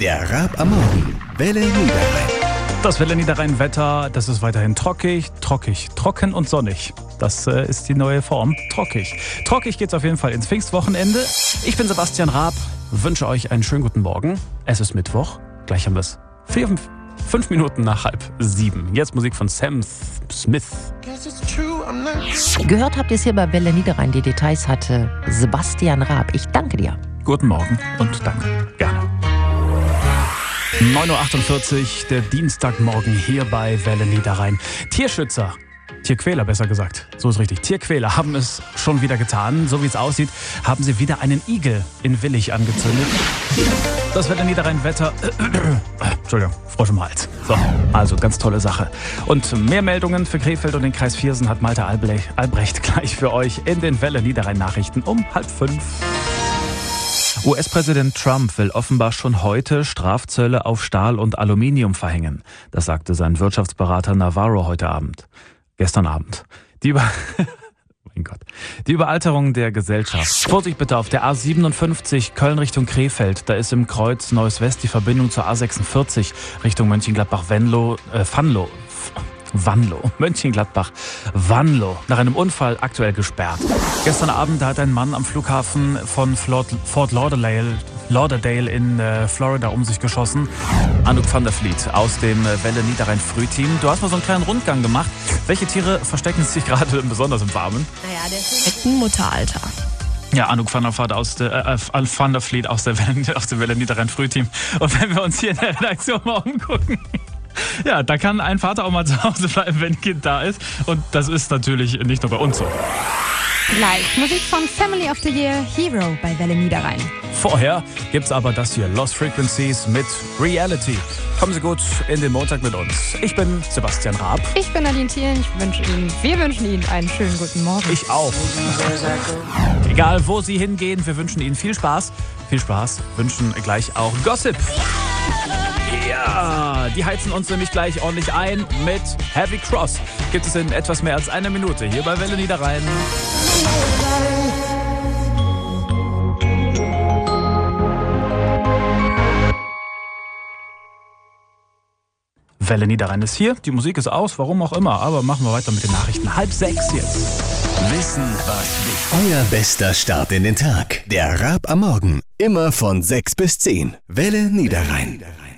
Der Raab am Morgen. Welle Niederrhein. Das Welle Niederrhein-Wetter, das ist weiterhin trocken und sonnig. Das ist die neue Form, trockig. Trockig geht's auf jeden Fall ins Pfingstwochenende. Ich bin Sebastian Raab, wünsche euch einen schönen guten Morgen. Es ist Mittwoch, gleich haben wir es 5 Minuten nach 6:30. Jetzt Musik von Sam Smith. Gehört habt ihr es hier bei Welle Niederrhein. Die Details hatte Sebastian Raab. Ich danke dir. Guten Morgen und danke. Gerne. 9:48 Uhr, der Dienstagmorgen hier bei Welle Niederrhein. Tierquäler besser gesagt, so ist richtig. Tierquäler haben es schon wieder getan. So wie es aussieht, haben sie wieder einen Igel in Willich angezündet. Das Welle Niederrhein-Wetter. Entschuldigung, Frosch im Hals. So, also ganz tolle Sache. Und mehr Meldungen für Krefeld und den Kreis Viersen hat Malte Albrecht gleich für euch in den Welle Niederrhein-Nachrichten um 4:30. US-Präsident Trump will offenbar schon heute Strafzölle auf Stahl und Aluminium verhängen. Das sagte sein Wirtschaftsberater Navarro gestern Abend. Die Überalterung der Gesellschaft. Vorsicht bitte auf der A57 Köln Richtung Krefeld. Da ist im Kreuz Neues West die Verbindung zur A46 Richtung Mönchengladbach-Vanlo. Mönchengladbach-Vanlo. Nach einem Unfall aktuell gesperrt. Gestern Abend hat ein Mann am Flughafen von Fort Lauderdale in Florida um sich geschossen. Anouk van der Vliet aus dem Welle Niederrhein Frühteam. Du hast mal so einen kleinen Rundgang gemacht. Welche Tiere verstecken sich gerade besonders im Warmen? Naja, der Mutteralter. Ja, Anouk van der Vliet aus der Welle Niederrhein Frühteam. Und wenn wir uns hier in der Redaktion mal umgucken, ja, da kann ein Vater auch mal zu Hause bleiben, wenn ein Kind da ist. Und das ist natürlich nicht nur bei uns so. Gleich Musik von Family of the Year Hero bei Welle Niederrhein. Vorher gibt's aber das hier, Lost Frequencies mit Reality. Kommen Sie gut in den Montag mit uns. Ich bin Sebastian Raab. Ich bin Nadine Thielen. Wir wünschen Ihnen einen schönen guten Morgen. Ich auch. Egal, wo Sie hingehen, wir wünschen Ihnen viel Spaß. Viel Spaß wünschen gleich auch Gossip. Ja, die heizen uns nämlich gleich ordentlich ein mit Heavy Cross. Gibt es in etwas mehr als einer Minute hier bei Welle Niederrhein. Welle Niederrhein ist hier, die Musik ist aus, warum auch immer, aber machen wir weiter mit den Nachrichten. 5:30 jetzt. Wissen, was wichtig. Euer bester Start in den Tag. Der Raab am Morgen. Immer von 6 bis 10. Welle Niederrhein.